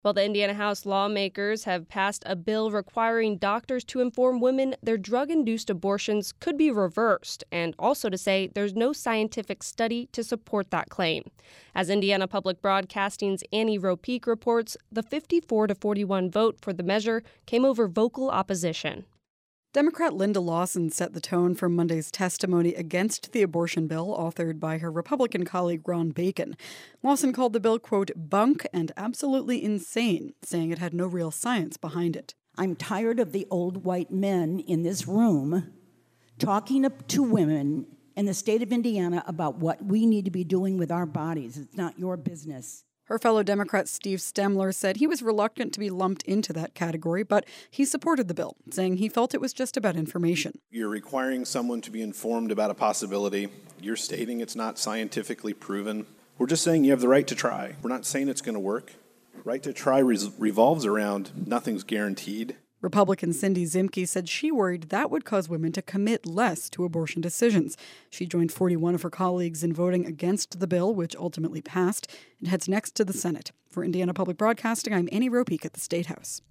Well, the Indiana House lawmakers have passed a bill requiring doctors to inform women their drug-induced abortions could be reversed, and also to say there's no scientific study to support that claim. As Indiana Public Broadcasting's Annie Ropeek reports, the 54-41 vote for the measure came over vocal opposition. Democrat Linda Lawson set the tone for Monday's testimony against the abortion bill authored by her Republican colleague Ron Bacon. Lawson called the bill, quote, bunk and absolutely insane, saying it had no real science behind it. I'm tired of the old white men in this room talking to women in the state of Indiana about what we need to be doing with our bodies. It's not your business. Her fellow Democrat Steve Stemler said he was reluctant to be lumped into that category, but he supported the bill, saying he felt it was just about information. You're requiring someone to be informed about a possibility. You're stating it's not scientifically proven. We're just saying you have the right to try. We're not saying it's going to work. Right to try revolves around nothing's guaranteed. Republican Cindy Zimke said she worried that would cause women to commit less to abortion decisions. She joined 41 of her colleagues in voting against the bill, which ultimately passed. It heads next to the Senate. For Indiana Public Broadcasting, I'm Annie Ropeek at the State House.